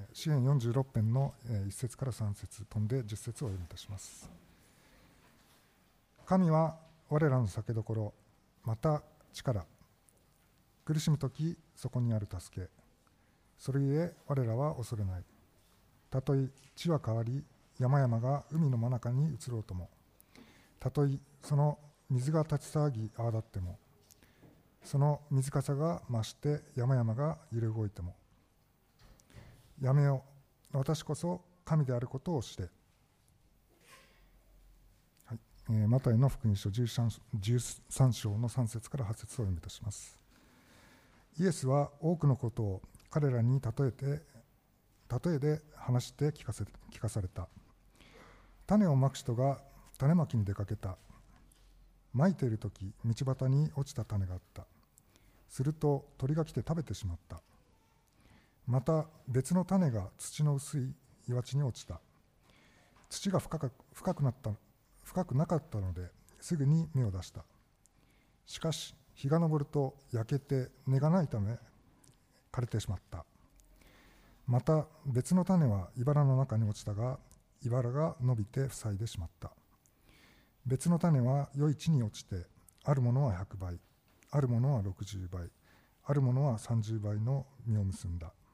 詩編46編の1節から3節飛んで10節をお読みいたします。神は我らの酒どころ、また力、苦しむときそこにある助け、それゆえ我らは恐れない。たとえ地は変わり、山々が海の真中に移ろうとも、たとえその水が立ち騒ぎ泡立っても、その水かさが増して山々が揺れ動いても、やめよ、私こそ神であることをして。マタイの福音書13章の3節から8節を読みいたします。イエスは多くのことを彼らに例えで話して聞かされた。種をまく人が種まきに出かけた。まいているとき、道端に落ちた種があった。すると鳥が来て食べてしまった。また別の種が土の薄い岩地に落ちた。土が深くなかったのですぐに芽を出した。しかし日が昇ると焼けて根がないため枯れてしまった。また別の種は茨の中に落ちたが、茨が伸びて塞いでしまった。別の種は良い地に落ちて、あるものは100倍、あるものは60倍、あるものは30倍の実を結んだ。